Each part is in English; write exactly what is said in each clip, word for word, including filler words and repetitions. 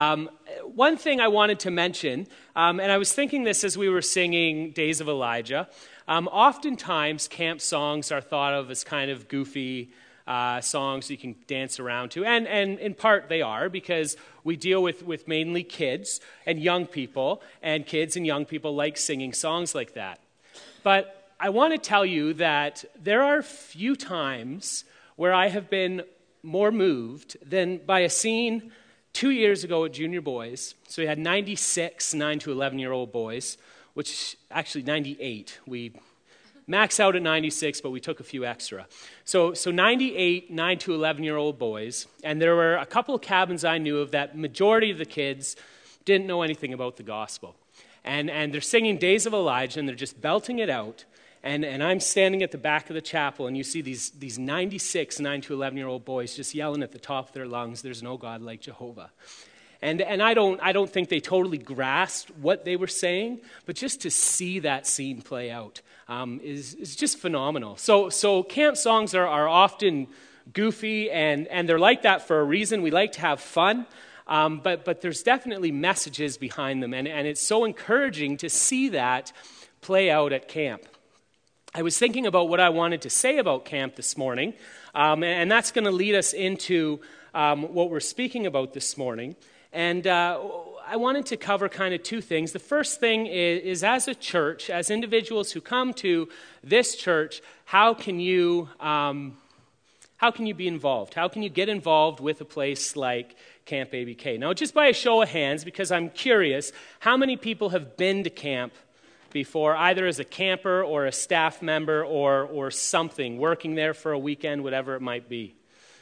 Um, one thing I wanted to mention, um, and I was thinking this as we were singing Days of Elijah, um, oftentimes camp songs are thought of as kind of goofy uh, songs you can dance around to, and, and in part they are, because we deal with, with mainly kids and young people, and kids and young people like singing songs like that. But I want to tell you that there are few times where I have been more moved than by a scene two years ago at Junior Boys. So we had ninety-six nine to eleven-year-old boys, which actually ninety-eight. We max out at ninety-six, but we took a few extra. So so ninety-eight nine to eleven-year-old boys, and there were a couple of cabins I knew of that majority of the kids didn't know anything about the gospel. And and they're singing Days of Elijah, and they're just belting it out. And and I'm standing at the back of the chapel, and you see these these ninety-six nine to eleven-year-old boys just yelling at the top of their lungs, "There's no God like Jehovah." And and I don't I don't think they totally grasped what they were saying, but just to see that scene play out um, is is just phenomenal. So so camp songs are are often goofy, and and they're like that for a reason. We like to have fun. Um, but but there's definitely messages behind them, and, and it's so encouraging to see that play out at camp. I was thinking about what I wanted to say about camp this morning, um, and that's going to lead us into um, what we're speaking about this morning. And uh, I wanted to cover kind of two things. The first thing is, is as a church, as individuals who come to this church, how can you um, how can you be involved? How can you get involved with a place like Camp A B K? Now, just by a show of hands, because I'm curious, how many people have been to camp before, either as a camper or a staff member or or something, working there for a weekend, whatever it might be?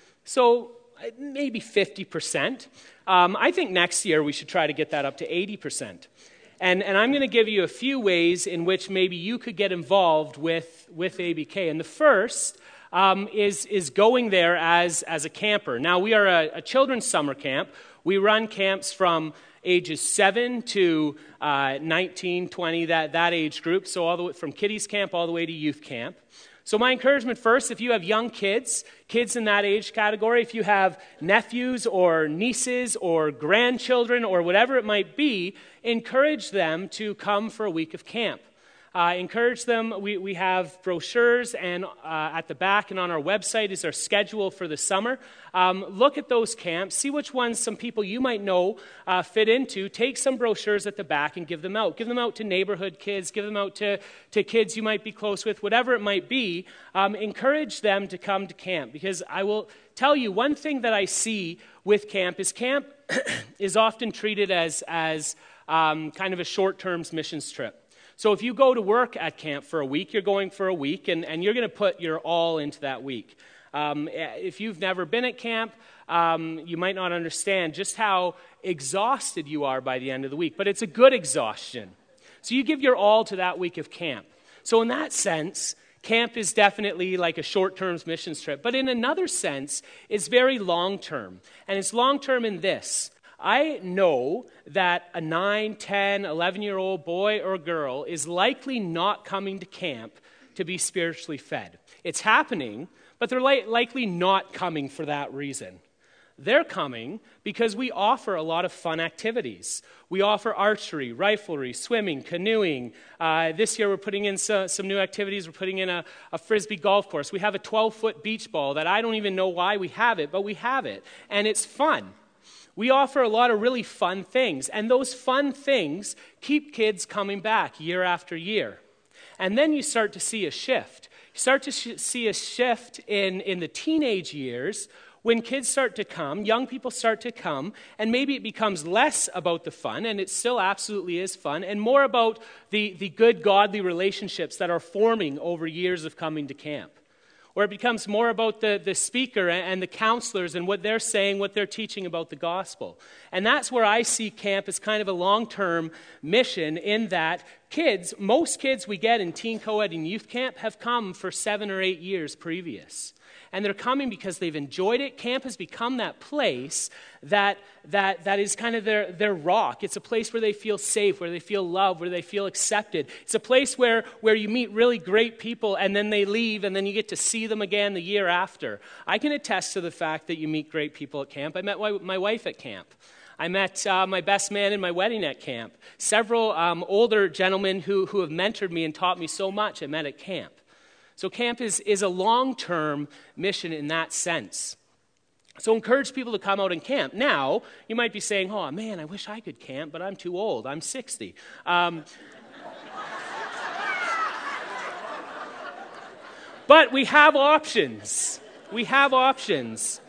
So maybe fifty percent. Um, I think next year we should try to get that up to eighty percent. And and I'm going to give you a few ways in which maybe you could get involved with, with A B K. And the first um, is, is going there as, as a camper. Now, we are a, a children's summer camp. We run camps from ages seven to uh, nineteen, twenty, that, that age group, so all the way from kiddies camp all the way to youth camp. So my encouragement first, if you have young kids, kids in that age category, if you have nephews or nieces or grandchildren or whatever it might be, encourage them to come for a week of camp. Uh, encourage them. We, we have brochures, and uh, at the back and on our website is our schedule for the summer. Um, look at those camps. See which ones some people you might know uh, fit into. Take some brochures at the back and give them out. Give them out to neighborhood kids. Give them out to, to kids you might be close with, whatever it might be. Um, encourage them to come to camp, because I will tell you one thing that I see with camp is camp is often treated as, as um, kind of a short-term missions trip. So if you go to work at camp for a week, you're going for a week, and, and you're going to put your all into that week. Um, if you've never been at camp, um, you might not understand just how exhausted you are by the end of the week. But it's a good exhaustion. So you give your all to that week of camp. So in that sense, camp is definitely like a short-term missions trip. But in another sense, it's very long-term. And it's long-term in this. I know that a nine, ten, eleven-year-old boy or girl is likely not coming to camp to be spiritually fed. It's happening, but they're li- likely not coming for that reason. They're coming because we offer a lot of fun activities. We offer archery, riflery, swimming, canoeing. Uh, this year we're putting in so, some new activities. We're putting in a, a Frisbee golf course. We have a twelve-foot beach ball that I don't even know why we have it, but we have it, and it's fun. We offer a lot of really fun things, and those fun things keep kids coming back year after year. And then you start to see a shift. You start to sh- see a shift in, in the teenage years when kids start to come, young people start to come, and maybe it becomes less about the fun, and it still absolutely is fun, and more about the, the good, godly relationships that are forming over years of coming to camp. Or it becomes more about the, the speaker and the counselors and what they're saying, what they're teaching about the gospel. And that's where I see camp as kind of a long-term mission, in that kids, most kids we get in teen co-ed and youth camp have come for seven or eight years previous. And they're coming because they've enjoyed it. Camp has become that place that that that is kind of their, their rock. It's a place where they feel safe, where they feel loved, where they feel accepted. It's a place where, where you meet really great people, and then they leave, and then you get to see them again the year after. I can attest to the fact that you meet great people at camp. I met my, my wife at camp. I met uh, my best man in my wedding at camp. Several um, older gentlemen who, who have mentored me and taught me so much I met at camp. So camp is, is a long-term mission in that sense. So encourage people to come out and camp. Now, you might be saying, oh man, I wish I could camp, but I'm too old. I'm sixty. Um, but we have options. We have options.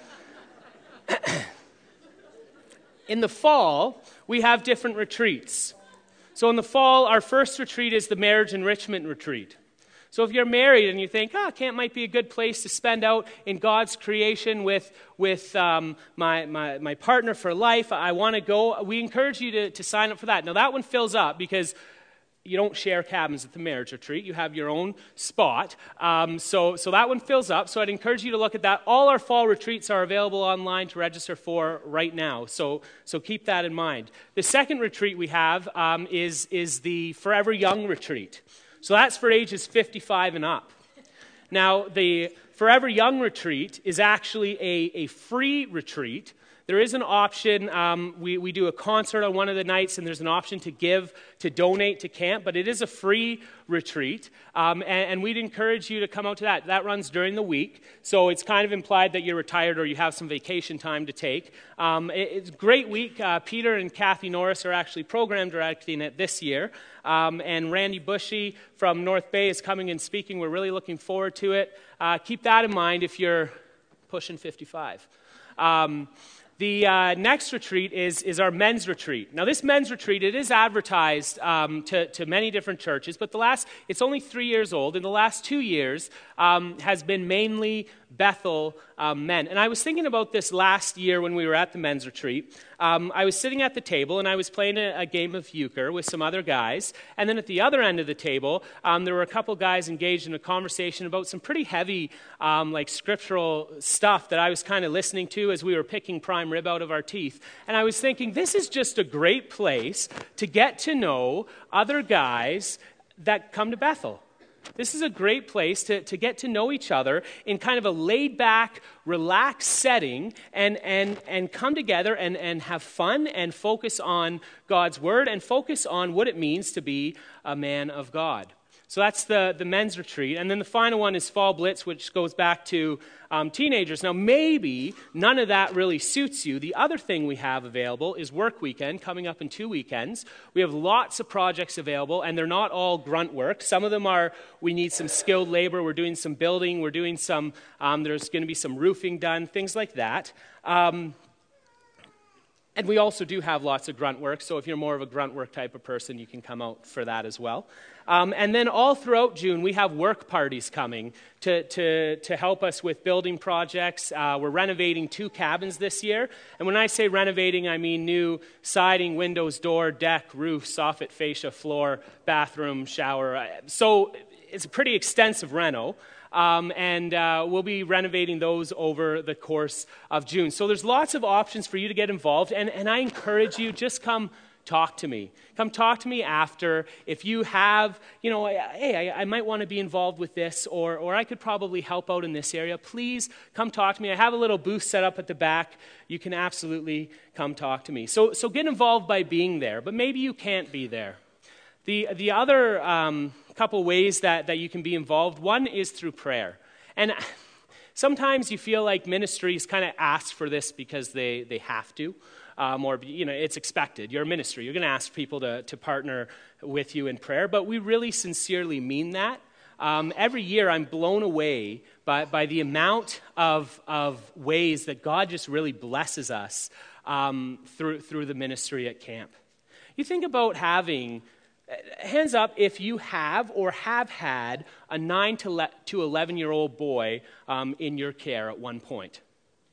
In the fall, we have different retreats. So in the fall, our first retreat is the marriage enrichment retreat. So if you're married and you think, ah, oh, camp might be a good place to spend out in God's creation with, with um, my, my, my partner for life, I want to go, we encourage you to, to sign up for that. Now that one fills up because you don't share cabins at the marriage retreat. You have your own spot. Um, so, so that one fills up. So I'd encourage you to look at that. All our fall retreats are available online to register for right now. So, so keep that in mind. The second retreat we have um, is, is the Forever Young retreat. So that's for ages fifty-five and up. Now, the Forever Young retreat is actually a, a free retreat. There is an option, um, we, we do a concert on one of the nights, and there's an option to give, to donate to camp, but it is a free retreat, um, and, and we'd encourage you to come out to that. That runs during the week, so it's kind of implied that you're retired or you have some vacation time to take. Um, it, it's a great week. Uh, Peter and Kathy Norris are actually program directing it this year, um, and Randy Bushy from North Bay is coming and speaking. We're really looking forward to it. Uh, keep that in mind if you're pushing fifty-five. Um, The uh, next retreat is, is our men's retreat. Now, this men's retreat, it is advertised um, to, to many different churches, but the last, it's only three years old. In the last two years um, has been mainly Bethel um, men. And I was thinking about this last year when we were at the men's retreat. Um, I was sitting at the table, and I was playing a, a game of euchre with some other guys. And then at the other end of the table, um, there were a couple guys engaged in a conversation about some pretty heavy, um, like, scriptural stuff that I was kind of listening to as we were picking prime rib out of our teeth. And I was thinking, this is just a great place to get to know other guys that come to Bethel. This is a great place to, to get to know each other in kind of a laid-back, relaxed setting and, and, and come together and, and have fun and focus on God's Word and focus on what it means to be a man of God. So that's the, the men's retreat. And then the final one is Fall Blitz, which goes back to um, teenagers. Now, maybe none of that really suits you. The other thing we have available is Work Weekend, coming up in two weekends. We have lots of projects available, and they're not all grunt work. Some of them are, we need some skilled labor. We're doing some building. We're doing some, um, there's going to be some roofing done, things like that. Um, And we also do have lots of grunt work, so if you're more of a grunt work type of person, you can come out for that as well. Um, and then all throughout June, we have work parties coming to, to, to help us with building projects. Uh, we're renovating two cabins this year. And when I say renovating, I mean new siding, windows, door, deck, roof, soffit, fascia, floor, bathroom, shower. So it's a pretty extensive reno. Um, and uh, we'll be renovating those over the course of June. So there's lots of options for you to get involved, and, and I encourage you, just come talk to me. Come talk to me after. If you have, you know, hey, I, I might want to be involved with this, or, or I could probably help out in this area, please come talk to me. I have a little booth set up at the back. You can absolutely come talk to me. So, so get involved by being there, but maybe you can't be there. The, the other um, couple ways that, that you can be involved, one is through prayer. And sometimes you feel like ministries kind of ask for this because they, they have to, um, or you know, it's expected. You're a ministry. You're going to ask people to, to partner with you in prayer, but we really sincerely mean that. Um, every year I'm blown away by, by the amount of, of ways that God just really blesses us um, through, through the ministry at camp. You think about having... Hands up if you have or have had a nine to eleven-year-old boy um, in your care at one point.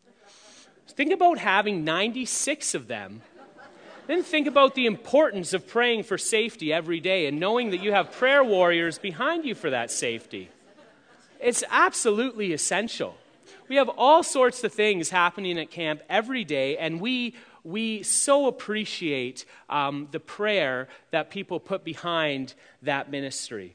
Think about having ninety-six of them. Then think about the importance of praying for safety every day and knowing that you have prayer warriors behind you for that safety. It's absolutely essential. We have all sorts of things happening at camp every day, and we We so appreciate um, the prayer that people put behind that ministry.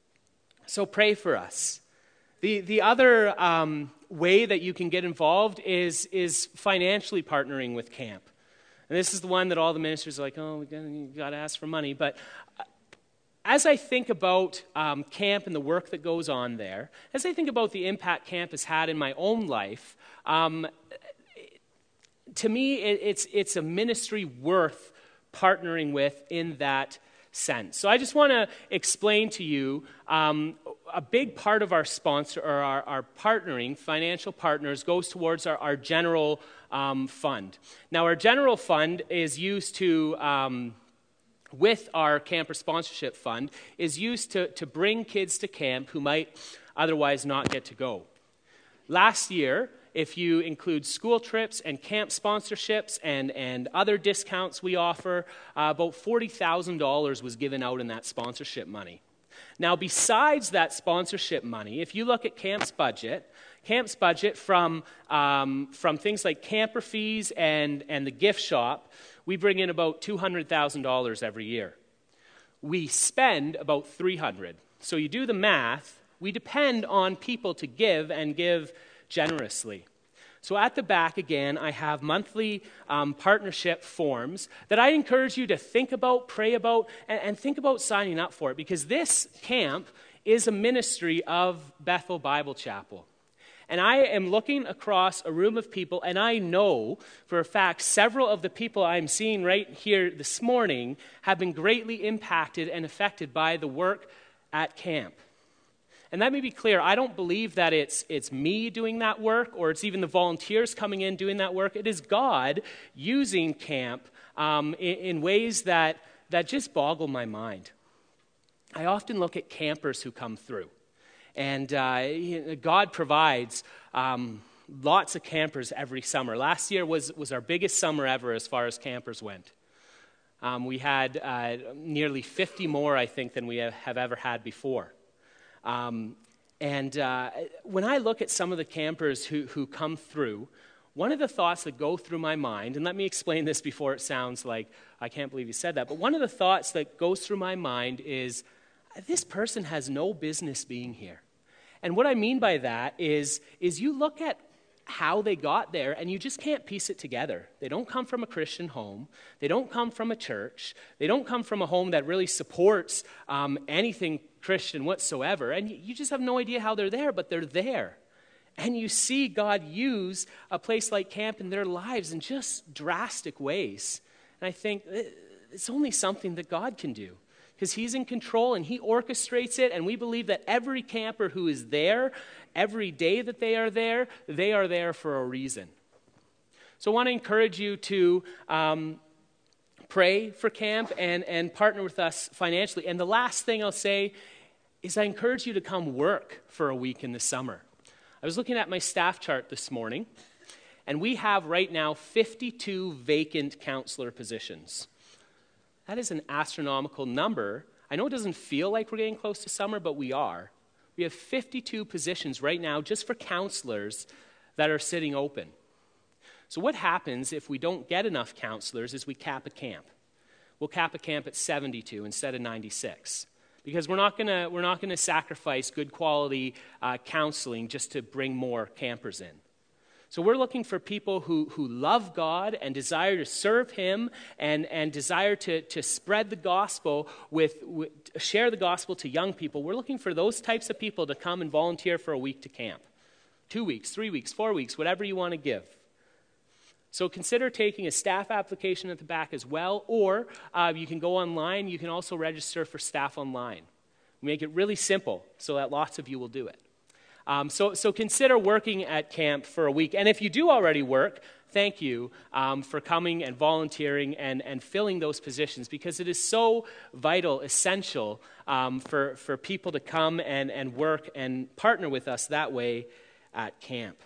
So pray for us. The, the other um, way that you can get involved is, is financially partnering with camp. And this is the one that all the ministers are like, oh, we got to ask for money. But as I think about um, camp and the work that goes on there, as I think about the impact camp has had in my own life, um, to me, it, it's it's a ministry worth partnering with in that sense. So I just want to explain to you um, a big part of our sponsor or our, our partnering, financial partners, goes towards our, our general um, fund. Now, our general fund is used to, um, with our camper sponsorship fund, is used to, to bring kids to camp who might otherwise not get to go. Last year, if you include school trips and camp sponsorships and, and other discounts we offer, uh, about forty thousand dollars was given out in that sponsorship money. Now, besides that sponsorship money, if you look at camp's budget, camp's budget from, um, from things like camper fees and, and the gift shop, we bring in about two hundred thousand dollars every year. We spend about three hundred thousand dollars. So you do the math, we depend on people to give and give generously. So at the back, again, I have monthly um, partnership forms that I encourage you to think about, pray about, and, and think about signing up for it, because this camp is a ministry of Bethel Bible Chapel. And I am looking across a room of people, and I know for a fact several of the people I'm seeing right here this morning have been greatly impacted and affected by the work at camp. And let me be clear, I don't believe that it's it's me doing that work or it's even the volunteers coming in doing that work. It is God using camp um, in, in ways that, that just boggle my mind. I often look at campers who come through. And uh, God provides um, lots of campers every summer. Last year was, was our biggest summer ever as far as campers went. Um, we had uh, nearly fifty more, I think, than we have, have ever had before. Um, and uh, when I look at some of the campers who, who come through, one of the thoughts that go through my mind, and let me explain this before it sounds like, I can't believe you said that, but one of the thoughts that goes through my mind is, this person has no business being here. And what I mean by that is, is you look at how they got there, and you just can't piece it together. They don't come from a Christian home. They don't come from a church. They don't come from a home that really supports um, anything Christian whatsoever. And you just have no idea how they're there, but they're there. And you see God use a place like camp in their lives in just drastic ways. And I think it's only something that God can do, because he's in control and he orchestrates it, and we believe that every camper who is there, every day that they are there, they are there for a reason. So I want to encourage you to um, pray for camp and, and partner with us financially. And the last thing I'll say is I encourage you to come work for a week in the summer. I was looking at my staff chart this morning, and we have right now fifty-two vacant counselor positions. That is an astronomical number. I know it doesn't feel like we're getting close to summer, but we are. We have fifty-two positions right now just for counselors that are sitting open. So what happens if we don't get enough counselors is we cap a camp. We'll cap a camp at seventy-two instead of ninety-six. Because we're not gonna we're not gonna sacrifice good quality uh, counseling just to bring more campers in. So we're looking for people who, who love God and desire to serve him and, and desire to, to spread the gospel with, with, share the gospel to young people. We're looking for those types of people to come and volunteer for a week to camp. Two weeks, three weeks, four weeks, whatever you want to give. So consider taking a staff application at the back as well, or uh, you can go online. You can also register for staff online. We make it really simple so that lots of you will do it. Um, so, so consider working at camp for a week. And if you do already work, thank you um, for coming and volunteering and, and filling those positions, because it is so vital, essential um, for, for people to come and, and work and partner with us that way at camp.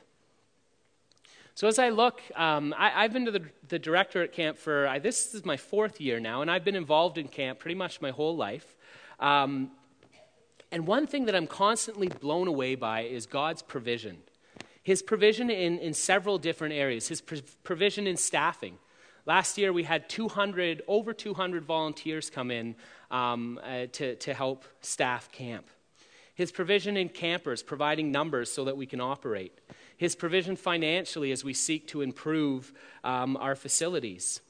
So as I look, um, I, I've been to the, the director at camp for, I, this is my fourth year now, and I've been involved in camp pretty much my whole life. Um, And one thing that I'm constantly blown away by is God's provision. His provision in, in several different areas. His pr- provision in staffing. Last year we had two hundred, over two hundred volunteers come in um, uh, to, to help staff camp. His provision in campers, providing numbers so that we can operate. His provision financially as we seek to improve um, our facilities.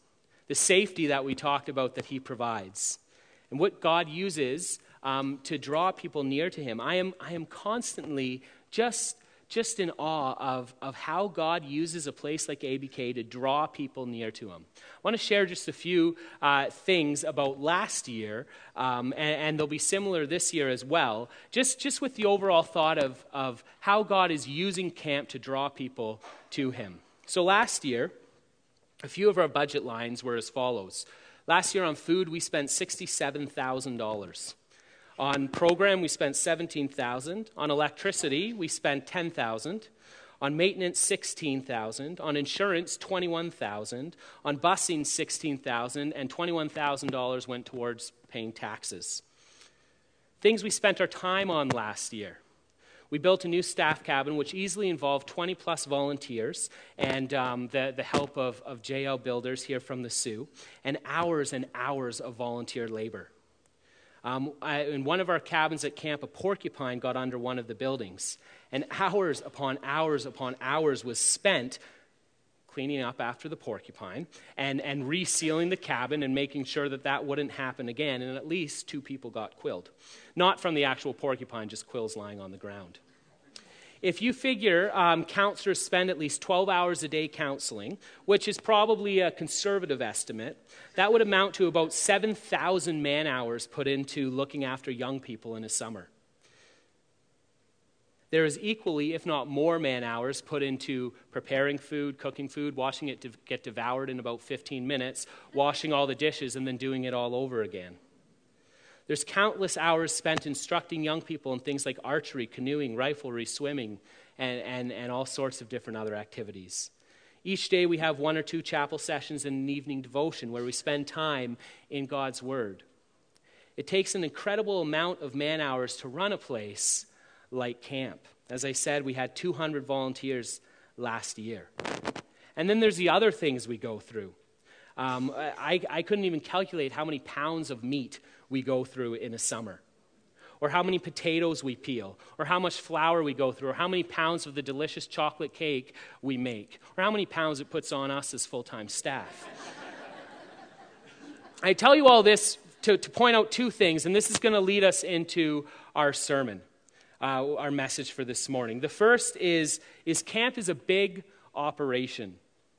the safety that we talked about that he provides, and what God uses um, to draw people near to him. I am, I am constantly just, just in awe of, of how God uses a place like A B K to draw people near to him. I want to share just a few uh, things about last year, um, and, and they'll be similar this year as well, just, just with the overall thought of, of how God is using camp to draw people to him. So last year, a few of our budget lines were as follows. Last year on food, we spent sixty-seven thousand dollars. On program, we spent seventeen thousand dollars. On electricity, we spent ten thousand dollars. On maintenance, sixteen thousand dollars. On insurance, twenty-one thousand dollars. On busing, sixteen thousand dollars. And twenty-one thousand dollars went towards paying taxes. Things we spent our time on last year. We built a new staff cabin, which easily involved twenty plus volunteers and um, the, the help of, of J L Builders here from the Sioux, and hours and hours of volunteer labor. Um, I, in one of our cabins at camp, a porcupine got under one of the buildings, and hours upon hours upon hours was spent cleaning up after the porcupine and, and resealing the cabin and making sure that that wouldn't happen again, and at least two people got quilled. Not from the actual porcupine, just quills lying on the ground. If you figure um, counselors spend at least twelve hours a day counseling, which is probably a conservative estimate, that would amount to about seven thousand man-hours put into looking after young people in a summer. There is equally, if not more, man-hours put into preparing food, cooking food, watching it to get devoured in about fifteen minutes, washing all the dishes, and then doing it all over again. There's countless hours spent instructing young people in things like archery, canoeing, riflery, swimming, and, and, and all sorts of different other activities. Each day we have one or two chapel sessions and an evening devotion where we spend time in God's Word. It takes an incredible amount of man-hours to run a place like camp. As I said, we had two hundred volunteers last year. And then there's the other things we go through. Um, I, I couldn't even calculate how many pounds of meat we go through in a summer, or how many potatoes we peel, or how much flour we go through, or how many pounds of the delicious chocolate cake we make, or how many pounds it puts on us as full-time staff. I tell you all this to, to point out two things, and this is going to lead us into our sermon, uh, our message for this morning. The first is, is camp is a big operation.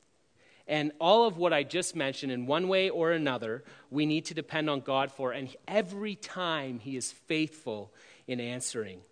And all of what I just mentioned, in one way or another, we need to depend on God for. And every time he is faithful in answering.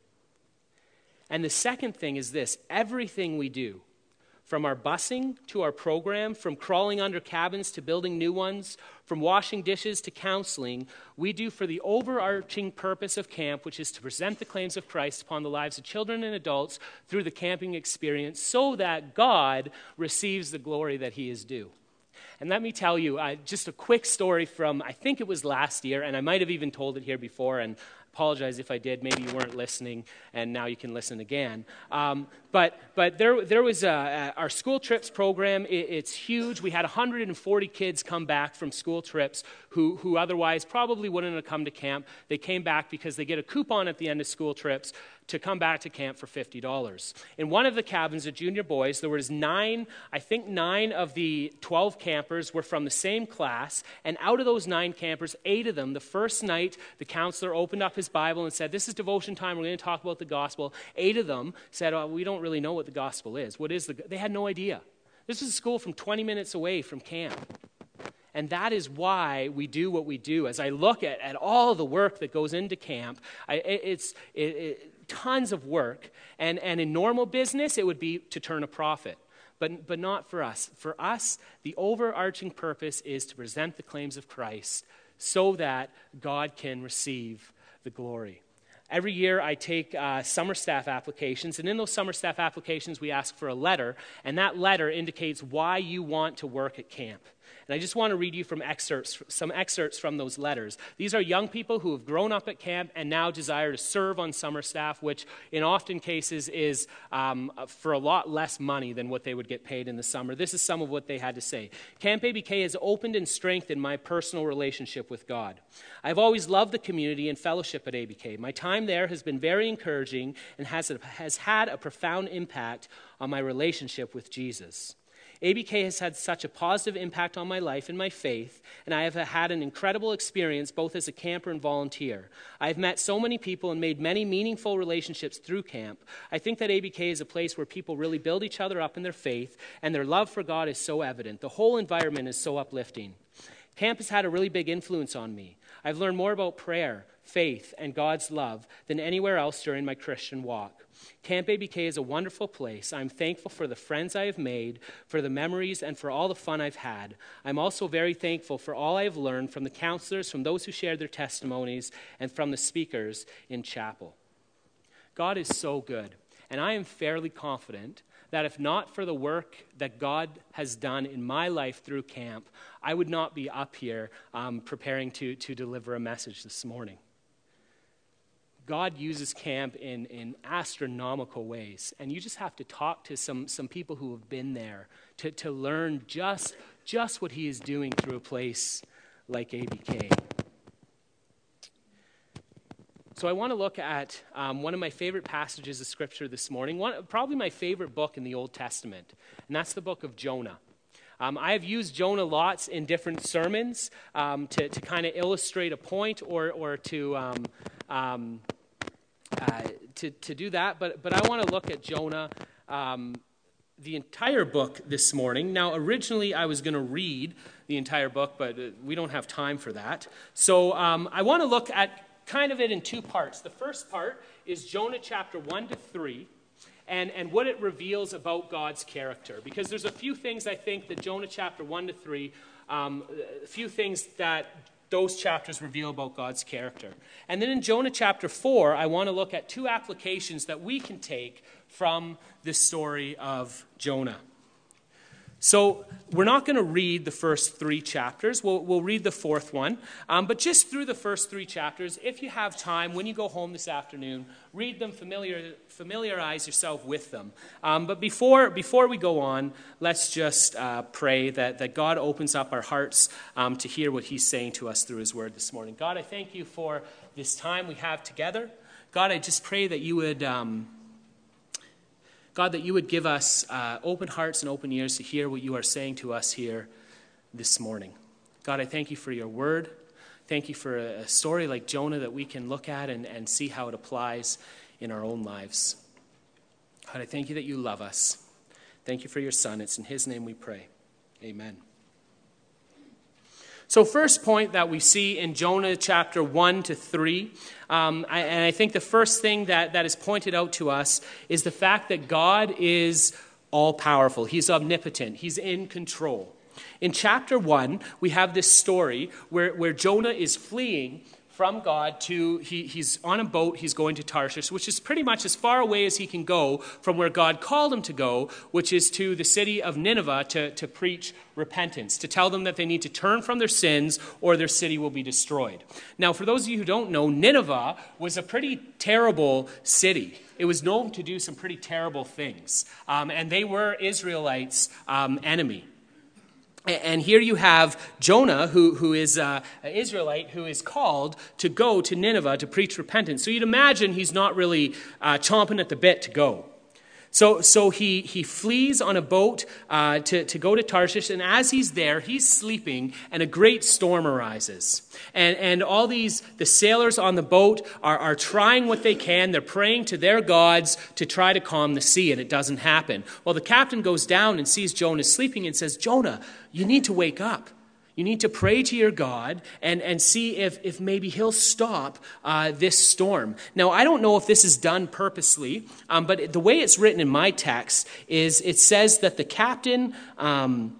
And the second thing is this. Everything we do, from our busing to our program, from crawling under cabins to building new ones, from washing dishes to counseling, we do for the overarching purpose of camp, which is to present the claims of Christ upon the lives of children and adults through the camping experience so that God receives the glory that he is due. And let me tell you, uh, just a quick story from, I think it was last year, and I might have even told it here before, and apologize if I did. Maybe you weren't listening, and now you can listen again. Um, but but there there was a, a, our school trips program. It, it's huge. We had one hundred forty kids come back from school trips who who otherwise probably wouldn't have come to camp. They came back because they get a coupon at the end of school trips to come back to camp for fifty dollars. In one of the cabins at Junior Boys, there was nine, I think nine of the twelve campers were from the same class, and out of those nine campers, eight of them, the first night, the counselor opened up his Bible and said, this is devotion time, we're going to talk about the gospel. Eight of them said, oh, we don't really know what the gospel is. What is the, they had no idea. This is a school from twenty minutes away from camp. And that is why we do what we do. As I look at, at all the work that goes into camp, I, it, it's it, it, tons of work. And, and in normal business, it would be to turn a profit. But, but not for us. For us, the overarching purpose is to present the claims of Christ so that God can receive the glory. Every year I take uh, summer staff applications, and in those summer staff applications we ask for a letter, and that letter indicates why you want to work at camp. And I just want to read you from excerpts, some excerpts from those letters. These are young people who have grown up at camp and now desire to serve on summer staff, which in often cases is um, for a lot less money than what they would get paid in the summer. This is some of what they had to say. Camp A B K has opened and strengthened my personal relationship with God. I've always loved the community and fellowship at A B K. My time there has been very encouraging and has, a, has had a profound impact on my relationship with Jesus. A B K has had such a positive impact on my life and my faith, and I have had an incredible experience both as a camper and volunteer. I have met so many people and made many meaningful relationships through camp. I think that A B K is a place where people really build each other up in their faith, and their love for God is so evident. The whole environment is so uplifting. Camp has had a really big influence on me. I've learned more about prayer, faith, and God's love than anywhere else during my Christian walk. Camp A B K is a wonderful place. I'm thankful for the friends I have made, for the memories, and for all the fun I've had. I'm also very thankful for all I have learned from the counselors, from those who shared their testimonies, and from the speakers in chapel. God is so good, and I am fairly confident that if not for the work that God has done in my life through camp, I would not be up here um, preparing to, to deliver a message this morning. God uses camp in, in astronomical ways, and you just have to talk to some, some people who have been there to, to learn just, just what he is doing through a place like A B K. So I want to look at um, one of my favorite passages of Scripture this morning, one, probably my favorite book in the Old Testament, and that's the book of Jonah. Um, I have used Jonah lots in different sermons um, to, to kind of illustrate a point or, or to, um, um, uh, to, to do that, but, but I want to look at Jonah, um, the entire book this morning. Now, originally I was going to read the entire book, but we don't have time for that. So um, I want to look at kind of it in two parts. The first part is Jonah chapter one to three, and, and what it reveals about God's character. Because there's a few things I think that Jonah chapter one to three, um, a few things that those chapters reveal about God's character. And then in Jonah chapter four, I want to look at two applications that we can take from this story of Jonah. So we're not going to read the first three chapters. We'll, we'll read the fourth one. Um, but just through the first three chapters, if you have time, when you go home this afternoon, read them, familiar, familiarize yourself with them. Um, but before, before we go on, let's just uh, pray that, that God opens up our hearts um, to hear what he's saying to us through his word this morning. God, I thank you for this time we have together. God, I just pray that you would... Um, God, that you would give us uh, open hearts and open ears to hear what you are saying to us here this morning. God, I thank you for your word. Thank you for a, a story like Jonah that we can look at and, and see how it applies in our own lives. God, I thank you that you love us. Thank you for your son. It's in his name we pray. Amen. So first point that we see in Jonah chapter one to three, um, I, and I think the first thing that, that is pointed out to us is the fact that God is all-powerful. He's omnipotent. He's in control. In chapter one, we have this story where, where Jonah is fleeing from God to, he, he's on a boat, he's going to Tarshish, which is pretty much as far away as he can go from where God called him to go, which is to the city of Nineveh to, to preach repentance, to tell them that they need to turn from their sins or their city will be destroyed. Now, for those of you who don't know, Nineveh was a pretty terrible city. It was known to do some pretty terrible things, um, and they were Israelites' um, enemy. And here you have Jonah, who, who is uh, an Israelite, who is called to go to Nineveh to preach repentance. So you'd imagine he's not really uh, chomping at the bit to go. So, so he, he flees on a boat uh, to, to go to Tarshish, and as he's there, he's sleeping, and a great storm arises. And, and all these, the sailors on the boat are, are trying what they can. They're praying to their gods to try to calm the sea, and it doesn't happen. Well, the captain goes down and sees Jonah sleeping and says, Jonah, you need to wake up. You need to pray to your God and, and see if, if maybe he'll stop uh, this storm. Now, I don't know if this is done purposely, um, but the way it's written in my text is it says that the captain, um,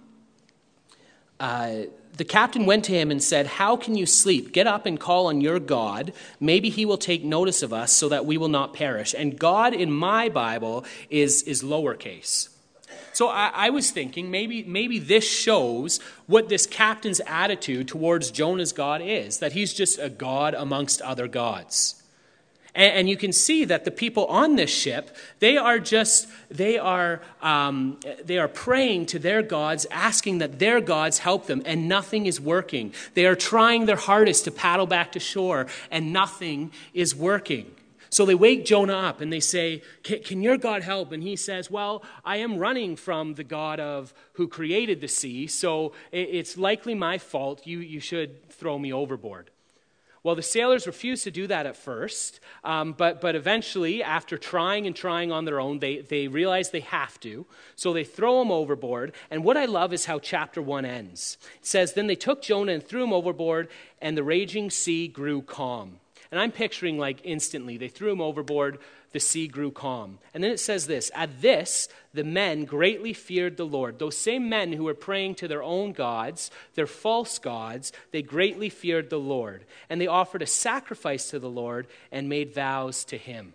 uh, the captain went to him and said, how can you sleep? Get up and call on your God. Maybe he will take notice of us so that we will not perish. And God in my Bible is, is lowercase. So I, I was thinking maybe maybe this shows what this captain's attitude towards Jonah's God is, that he's just a god amongst other gods. And, and you can see that the people on this ship, they are just, they are, um, they are praying to their gods, asking that their gods help them, and nothing is working. They are trying their hardest to paddle back to shore, and nothing is working. So they wake Jonah up and they say, can, can your God help? And he says, well, I am running from the God of who created the sea, so it, it's likely my fault. You, you should throw me overboard. Well, the sailors refused to do that at first, um, but, but eventually, after trying and trying on their own, they, they realize they have to. So they throw him overboard. And what I love is how chapter one ends. It says, then they took Jonah and threw him overboard, and the raging sea grew calm. And I'm picturing like instantly, they threw him overboard, the sea grew calm. And then it says this, at this, the men greatly feared the Lord. Those same men who were praying to their own gods, their false gods, they greatly feared the Lord. And they offered a sacrifice to the Lord and made vows to him.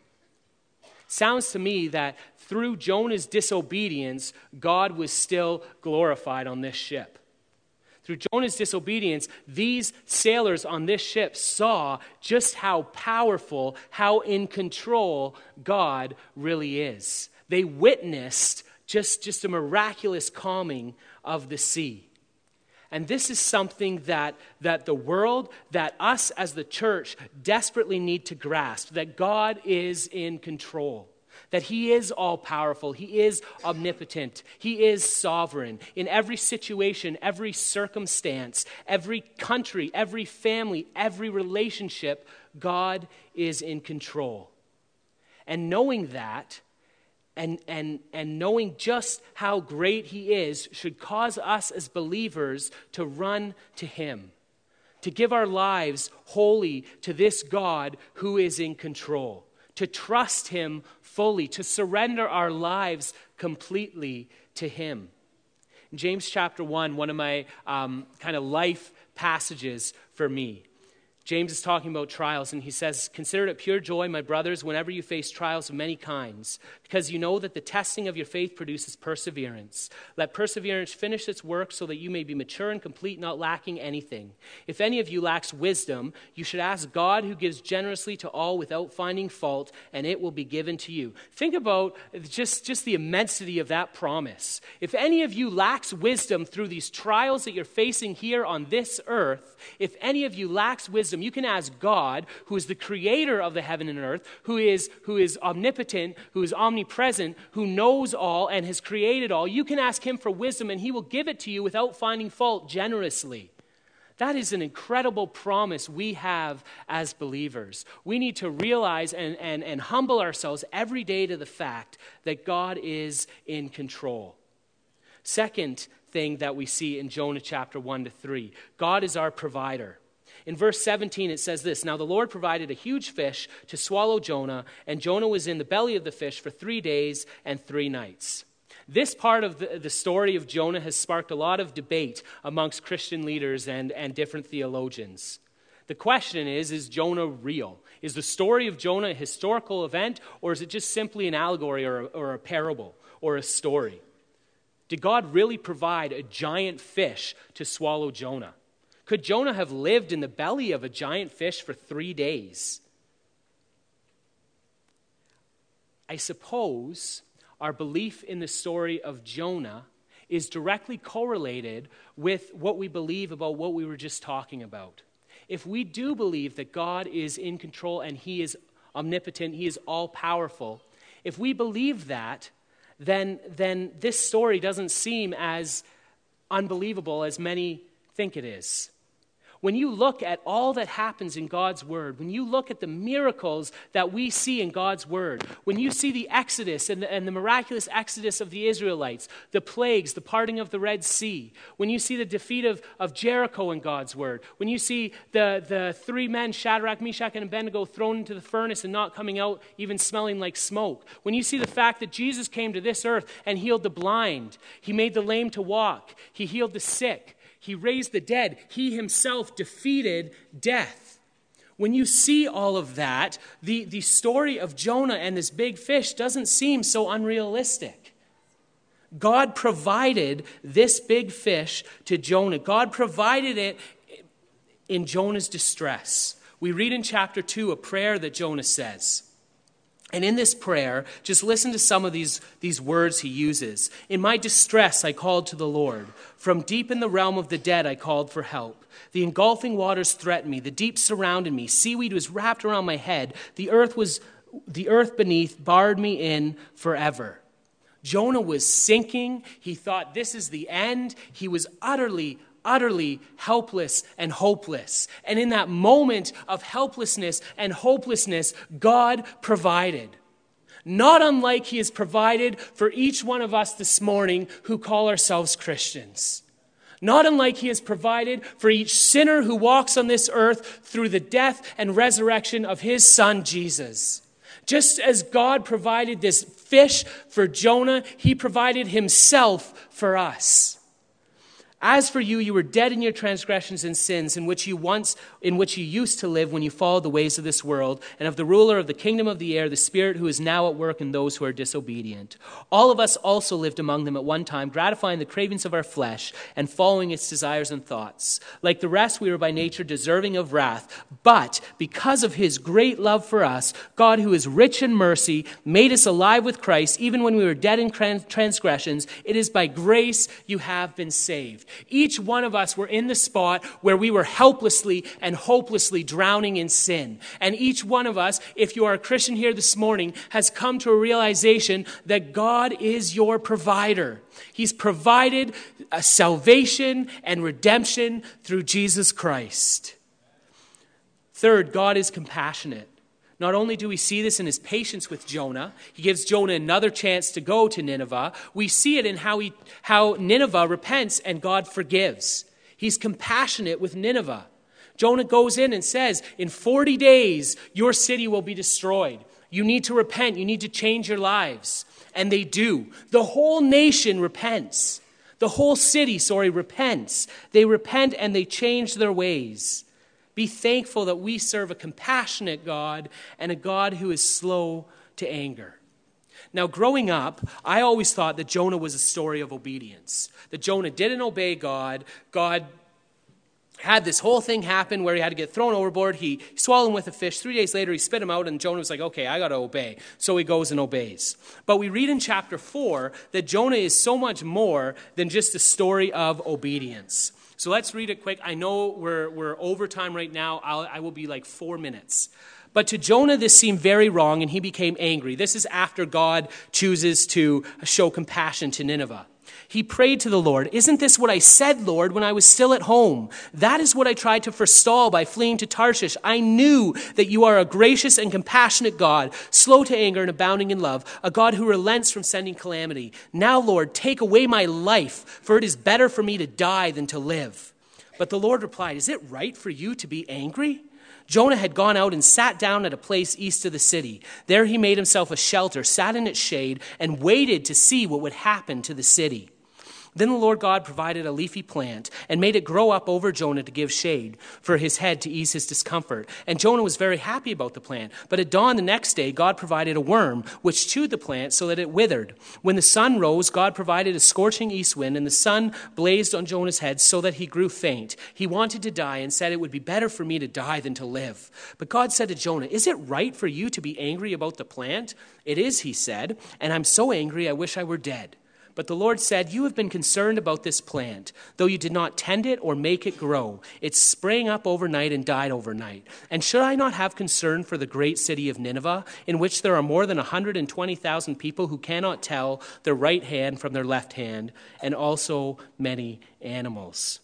Sounds to me that through Jonah's disobedience, God was still glorified on this ship. Through Jonah's disobedience, these sailors on this ship saw just how powerful, how in control God really is. They witnessed just, just a miraculous calming of the sea. And this is something that, that the world, that us as the church desperately need to grasp, that God is in control. That he is all-powerful, he is omnipotent, he is sovereign. In every situation, every circumstance, every country, every family, every relationship, God is in control. And knowing that, and, and, and knowing just how great he is, should cause us as believers to run to him, to give our lives wholly to this God who is in control, to trust him fully, to surrender our lives completely to him. In James chapter one, one of my um, kind of life passages for me, James is talking about trials, and he says, consider it pure joy, my brothers, whenever you face trials of many kinds, because you know that the testing of your faith produces perseverance. Let perseverance finish its work so that you may be mature and complete, not lacking anything. If any of you lacks wisdom, you should ask God, who gives generously to all without finding fault, and it will be given to you. Think about just, just the immensity of that promise. If any of you lacks wisdom through these trials that you're facing here on this earth, if any of you lacks wisdom, you can ask God, who is the creator of the heaven and earth, who is, who is omnipotent, who is omnipresent, who knows all and has created all. You can ask him for wisdom and he will give it to you without finding fault generously. That is an incredible promise we have as believers. We need to realize and, and, and humble ourselves every day to the fact that God is in control. Second thing that we see in Jonah chapter one to three, God is our provider. In verse seventeen, it says this, now the Lord provided a huge fish to swallow Jonah, and Jonah was in the belly of the fish for three days and three nights. This part of the, the story of Jonah has sparked a lot of debate amongst Christian leaders and, and different theologians. The question is, is Jonah real? Is the story of Jonah a historical event, or is it just simply an allegory or a, or a parable or a story? Did God really provide a giant fish to swallow Jonah? Could Jonah have lived in the belly of a giant fish for three days? I suppose our belief in the story of Jonah is directly correlated with what we believe about what we were just talking about. If we do believe that God is in control and he is omnipotent, he is all-powerful, if we believe that, then, then this story doesn't seem as unbelievable as many think it is. When you look at all that happens in God's word, when you look at the miracles that we see in God's word, when you see the exodus and the, and the miraculous exodus of the Israelites, the plagues, the parting of the Red Sea, when you see the defeat of, of Jericho in God's word, when you see the, the three men, Shadrach, Meshach, and Abednego, thrown into the furnace and not coming out even smelling like smoke, when you see the fact that Jesus came to this earth and healed the blind, he made the lame to walk, he healed the sick, he raised the dead. He himself defeated death. When you see all of that, the, the story of Jonah and this big fish doesn't seem so unrealistic. God provided this big fish to Jonah. God provided it in Jonah's distress. We read in chapter two a prayer that Jonah says. And in this prayer, just listen to some of these, these words he uses. In my distress, I called to the Lord. From deep in the realm of the dead, I called for help. The engulfing waters threatened me. The deep surrounded me. Seaweed was wrapped around my head. The earth was, the earth beneath barred me in forever. Jonah was sinking. He thought this is the end. He was utterly, utterly helpless and hopeless. And in that moment of helplessness and hopelessness, God provided. Not unlike he has provided for each one of us this morning who call ourselves Christians. Not unlike he has provided for each sinner who walks on this earth through the death and resurrection of his son, Jesus. Just as God provided this fish for Jonah, he provided himself for us. As for you, you were dead in your transgressions and sins in which you once, in which you used to live when you followed the ways of this world and of the ruler of the kingdom of the air, the Spirit who is now at work in those who are disobedient. All of us also lived among them at one time, gratifying the cravings of our flesh and following its desires and thoughts. Like the rest, we were by nature deserving of wrath, but because of his great love for us, God, who is rich in mercy, made us alive with Christ, even when we were dead in transgressions. It is by grace you have been saved. Each one of us were in the spot where we were helplessly and hopelessly drowning in sin. And each one of us, if you are a Christian here this morning, has come to a realization that God is your provider. He's provided a salvation and redemption through Jesus Christ. Third, God is compassionate. Not only do we see this in his patience with Jonah, he gives Jonah another chance to go to Nineveh. We see it in how he, how Nineveh repents and God forgives. He's compassionate with Nineveh. Jonah goes in and says, in forty days, your city will be destroyed. You need to repent. You need to change your lives. And they do. The whole nation repents. The whole city, sorry, repents. They repent and they change their ways. Be thankful that we serve a compassionate God and a God who is slow to anger. Now, growing up, I always thought that Jonah was a story of obedience. That Jonah didn't obey God. God had this whole thing happen where he had to get thrown overboard. He swallowed him with a fish. Three days later, he spit him out, and Jonah was like, okay, I got to obey. So he goes and obeys. But we read in chapter four that Jonah is so much more than just a story of obedience. So let's read it quick. I know we're we're over time right now. I'll, I will be like four minutes. But to Jonah, this seemed very wrong, and he became angry. This is after God chooses to show compassion to Nineveh. He prayed to the Lord, "Isn't this what I said, Lord, when I was still at home? That is what I tried to forestall by fleeing to Tarshish. I knew that you are a gracious and compassionate God, slow to anger and abounding in love, a God who relents from sending calamity. Now, Lord, take away my life, for it is better for me to die than to live." But the Lord replied, "Is it right for you to be angry?" Jonah had gone out and sat down at a place east of the city. There he made himself a shelter, sat in its shade, and waited to see what would happen to the city. Then the Lord God provided a leafy plant and made it grow up over Jonah to give shade for his head to ease his discomfort. And Jonah was very happy about the plant. But at dawn the next day, God provided a worm which chewed the plant so that it withered. When the sun rose, God provided a scorching east wind, and the sun blazed on Jonah's head so that he grew faint. He wanted to die and said, "It would be better for me to die than to live." But God said to Jonah, "Is it right for you to be angry about the plant?" "It is," he said, "and I'm so angry I wish I were dead." But the Lord said, "You have been concerned about this plant, though you did not tend it or make it grow. It sprang up overnight and died overnight. And should I not have concern for the great city of Nineveh, in which there are more than one hundred twenty thousand people who cannot tell their right hand from their left hand, and also many animals?"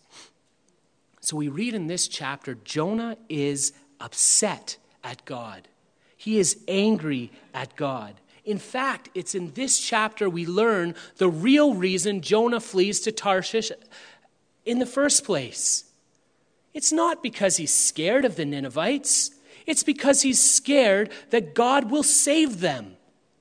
So we read in this chapter, Jonah is upset at God. He is angry at God. In fact, it's in this chapter we learn the real reason Jonah flees to Tarshish in the first place. It's not because he's scared of the Ninevites. It's because he's scared that God will save them.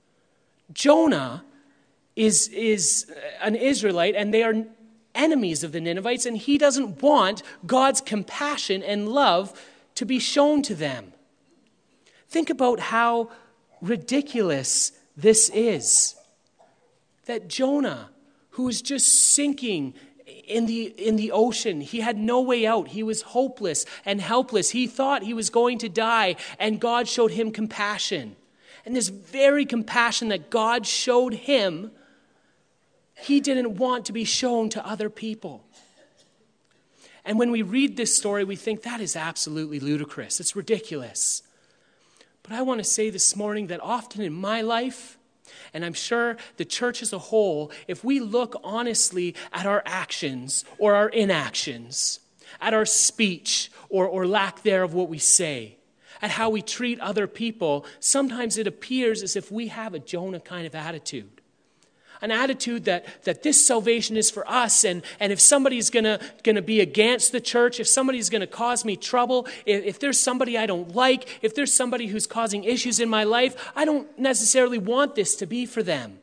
Jonah is, is an Israelite, and they are enemies of the Ninevites, and he doesn't want God's compassion and love to be shown to them. Think about how ridiculous this is. That Jonah, who was just sinking in the in the ocean, he had no way out. He was hopeless and helpless. He thought he was going to die, and God showed him compassion. And this very compassion that God showed him, he didn't want to be shown to other people. And when we read this story, we think that is absolutely ludicrous. It's ridiculous. But I want to say this morning that often in my life, and I'm sure the church as a whole, if we look honestly at our actions or our inactions, at our speech or, or lack thereof what we say, at how we treat other people, sometimes it appears as if we have a Jonah kind of attitude. An attitude that, that this salvation is for us, and, and if somebody's gonna, gonna be against the church, if somebody's gonna cause me trouble, if, if there's somebody I don't like, if there's somebody who's causing issues in my life, I don't necessarily want this to be for them.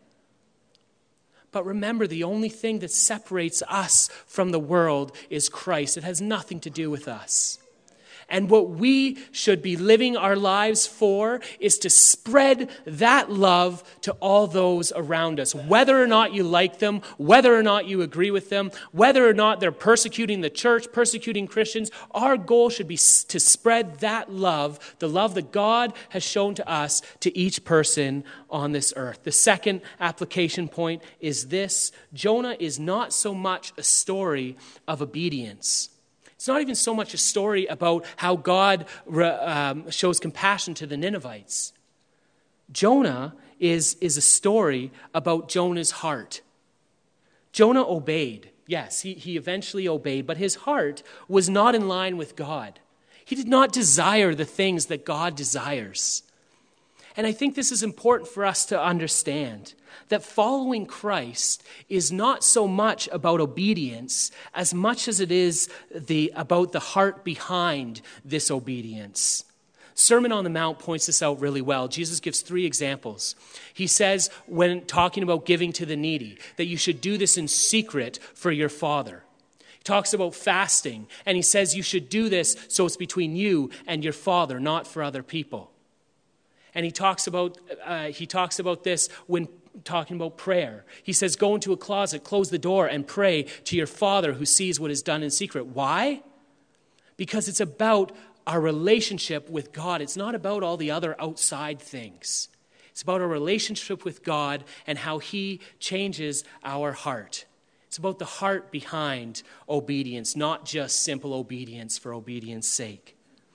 But remember, the only thing that separates us from the world is Christ. It has nothing to do with us. And what we should be living our lives for is to spread that love to all those around us. Whether or not you like them, whether or not you agree with them, whether or not they're persecuting the church, persecuting Christians, our goal should be to spread that love, the love that God has shown to us, to each person on this earth. The second application point is this: Jonah is not so much a story of obedience. It's not even so much a story about how God um, shows compassion to the Ninevites. Jonah is, is a story about Jonah's heart. Jonah obeyed. Yes, he, he eventually obeyed, but his heart was not in line with God. He did not desire the things that God desires. And I think this is important for us to understand, that following Christ is not so much about obedience as much as it is the, about the heart behind this obedience. Sermon on the Mount points this out really well. Jesus gives three examples. He says, when talking about giving to the needy, that you should do this in secret for your Father. He talks about fasting, and he says you should do this so it's between you and your Father, not for other people. And he talks about uh, he talks about this when talking about prayer. He says, go into a closet, close the door, and pray to your Father who sees what is done in secret. Why? Because it's about our relationship with God. It's not about all the other outside things. It's about our relationship with God and how he changes our heart. It's about the heart behind obedience, not just simple obedience for obedience sake.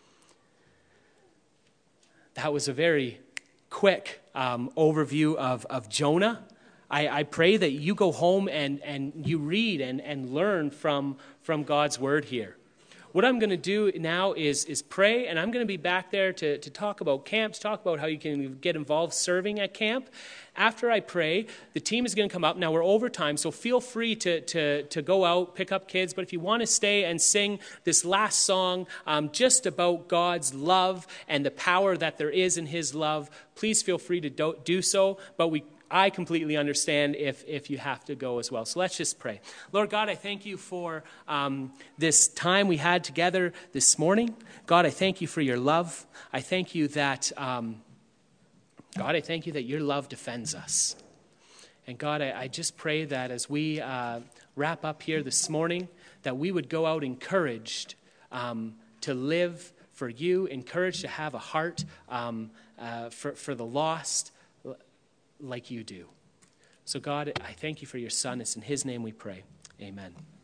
That was a very quick um, overview of, of Jonah. I, I pray that you go home and, and you read and, and learn from, from God's word here. What I'm going to do now is, is pray, and I'm going to be back there to, to talk about camps, talk about how you can get involved serving at camp. After I pray, the team is going to come up. Now, we're overtime, so feel free to, to, to go out, pick up kids. But if you want to stay and sing this last song um, just about God's love and the power that there is in his love, please feel free to do, do so. But we I completely understand if, if you have to go as well. So let's just pray. Lord God, I thank you for um, this time we had together this morning. God, I thank you for your love. I thank you that, um, God, I thank you that your love defends us. And God, I, I just pray that as we uh, wrap up here this morning, that we would go out encouraged um, to live for you, encouraged to have a heart um, uh, for, for the lost, like you do. So God, I thank you for your Son. It's in his name we pray. Amen.